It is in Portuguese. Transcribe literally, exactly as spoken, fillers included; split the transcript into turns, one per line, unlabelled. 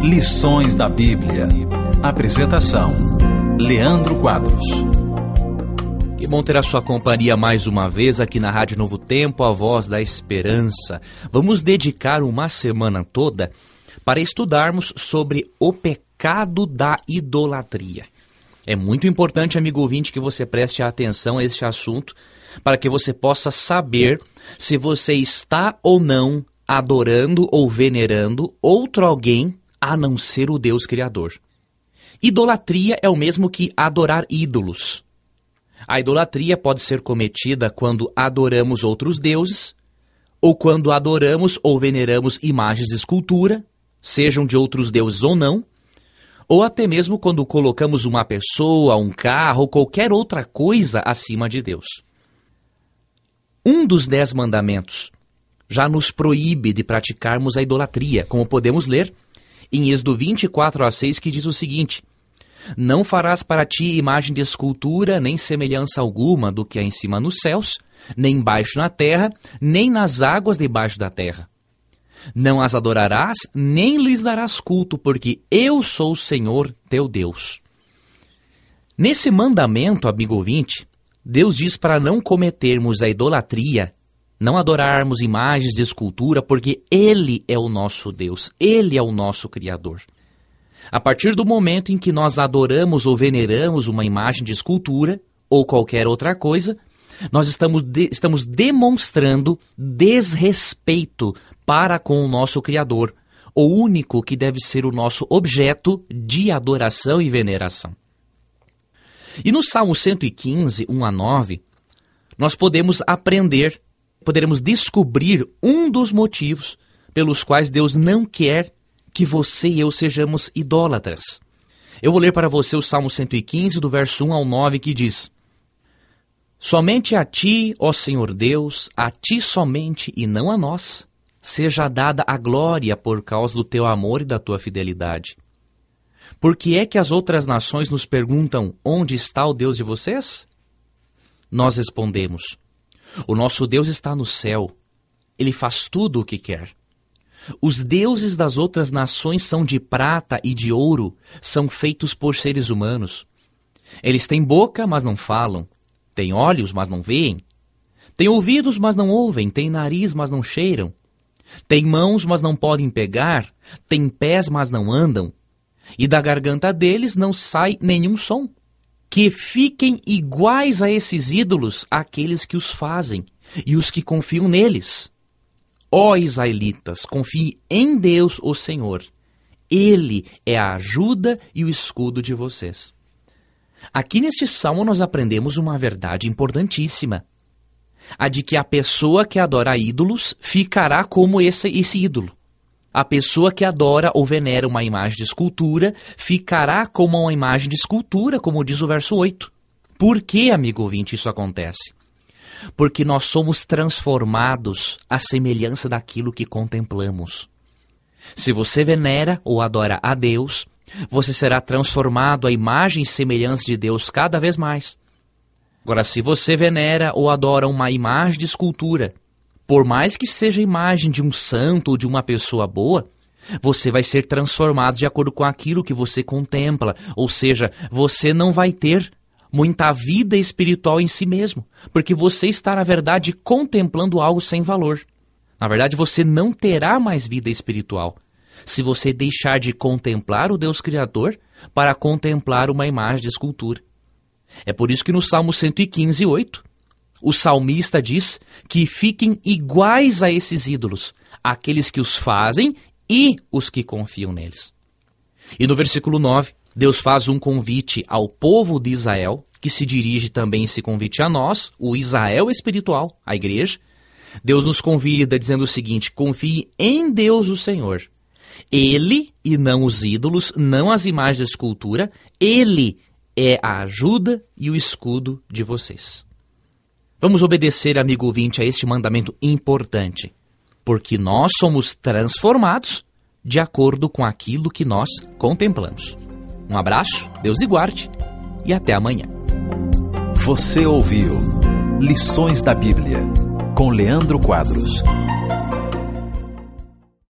Lições da Bíblia. Apresentação: Leandro Quadros.
Que bom ter a sua companhia mais uma vez aqui na Rádio Novo Tempo, a voz da esperança. Vamos dedicar uma semana toda para estudarmos sobre o pecado da idolatria. É muito importante, amigo ouvinte, que você preste atenção a este assunto para que você possa saber se você está ou não adorando ou venerando outro alguém a não ser o Deus Criador. Idolatria é o mesmo que adorar ídolos. A idolatria pode ser cometida quando adoramos outros deuses, ou quando adoramos ou veneramos imagens de escultura, sejam de outros deuses ou não, ou até mesmo quando colocamos uma pessoa, um carro ou qualquer outra coisa acima de Deus. Um dos dez mandamentos já nos proíbe de praticarmos a idolatria, como podemos ler em Êxodo vinte e quatro a seis, que diz o seguinte: não farás para ti imagem de escultura, nem semelhança alguma do que há em cima nos céus, nem embaixo na terra, nem nas águas debaixo da terra. Não as adorarás, nem lhes darás culto, porque eu sou o Senhor teu Deus. Nesse mandamento, amigo ouvinte, Deus diz para não cometermos a idolatria, não adorarmos imagens de escultura, porque Ele é o nosso Deus, Ele é o nosso Criador. A partir do momento em que nós adoramos ou veneramos uma imagem de escultura ou qualquer outra coisa, nós estamos, de, estamos demonstrando desrespeito para com o nosso Criador, o único que deve ser o nosso objeto de adoração e veneração. E no Salmo cento e quinze, um a nove, nós podemos aprender, poderemos descobrir um dos motivos pelos quais Deus não quer que você e eu sejamos idólatras. Eu vou ler para você o Salmo cento e quinze, do verso um ao nove, que diz: somente a ti, ó Senhor Deus, a ti somente e não a nós, seja dada a glória por causa do teu amor e da tua fidelidade. Por que é que as outras nações nos perguntam: onde está o Deus de vocês? Nós respondemos: o nosso Deus está no céu, ele faz tudo o que quer. Os deuses das outras nações são de prata e de ouro, são feitos por seres humanos. Eles têm boca, mas não falam, têm olhos, mas não veem, têm ouvidos, mas não ouvem, têm nariz, mas não cheiram, têm mãos, mas não podem pegar, têm pés, mas não andam, e da garganta deles não sai nenhum som. Que fiquem iguais a esses ídolos aqueles que os fazem e os que confiam neles. Ó israelitas, confiem em Deus, o Senhor. Ele é a ajuda e o escudo de vocês. Aqui neste salmo nós aprendemos uma verdade importantíssima. A de que a pessoa que adora ídolos ficará como esse, esse ídolo. A pessoa que adora ou venera uma imagem de escultura ficará como uma imagem de escultura, como diz o verso oito. Por que, amigo ouvinte, isso acontece? Porque nós somos transformados à semelhança daquilo que contemplamos. Se você venera ou adora a Deus, você será transformado à imagem e semelhança de Deus cada vez mais. Agora, se você venera ou adora uma imagem de escultura, por mais que seja a imagem de um santo ou de uma pessoa boa, você vai ser transformado de acordo com aquilo que você contempla. Ou seja, você não vai ter muita vida espiritual em si mesmo, porque você está, na verdade, contemplando algo sem valor. Na verdade, você não terá mais vida espiritual se você deixar de contemplar o Deus Criador para contemplar uma imagem de escultura. É por isso que no Salmo cento e quinze, oito, o salmista diz que fiquem iguais a esses ídolos, aqueles que os fazem e os que confiam neles. E no versículo nove, Deus faz um convite ao povo de Israel, que se dirige também esse convite a nós, o Israel espiritual, a igreja. Deus nos convida dizendo o seguinte: confie em Deus o Senhor. Ele, e não os ídolos, não as imagens de escultura, Ele é a ajuda e o escudo de vocês. Vamos obedecer, amigo ouvinte, a este mandamento importante, porque nós somos transformados de acordo com aquilo que nós contemplamos. Um abraço, Deus lhe guarde e até amanhã.
Você ouviu Lições da Bíblia, com Leandro Quadros.